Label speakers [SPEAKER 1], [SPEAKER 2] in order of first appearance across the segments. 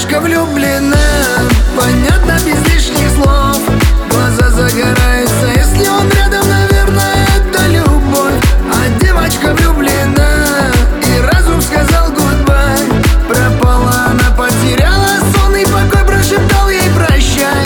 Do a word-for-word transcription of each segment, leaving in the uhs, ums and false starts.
[SPEAKER 1] девочка влюблена, понятно без лишних слов. Глаза загораются, если он рядом, наверное, это любовь. А девочка влюблена, и разум сказал гудбай. Пропала она, потеряла сон и покой, прошептал ей прощай.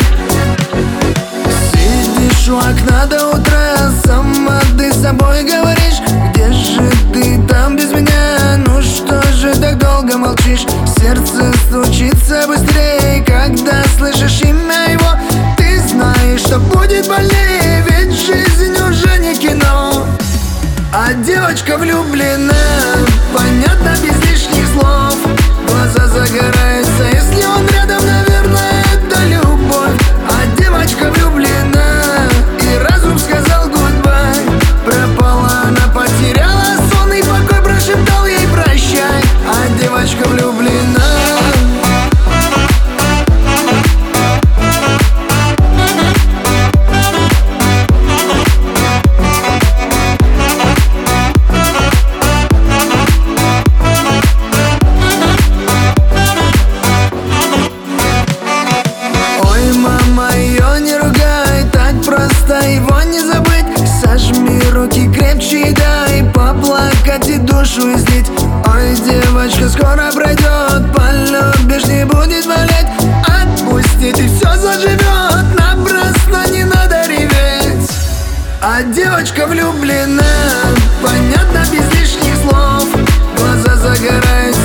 [SPEAKER 1] Сидишь у окна до утра, сама ты с собой говоришь: где же ты там без меня? Ну что же так долго молчишь? Сердце стучится быстрее, когда слышишь имя его. Ты знаешь, что будет больнее, ведь жизнь уже не кино. А девочка влюблена, понятно без лишних слов. Глаза загораются, если он рядом, наверное, это любовь. А девочка влюблена, и разум сказал гудбай. Пропала она, потеряла сон и покой, прошептал ей прощай. А девочка влюблена. Его не забыть, сожми руки крепче и дай поплакать и душу излить. Ой, девочка, скоро пройдет, полюбишь, не будет болеть. Отпусти, ты все заживет, напрасно не надо реветь. А девочка влюблена, понятно без лишних слов. Глаза загораются,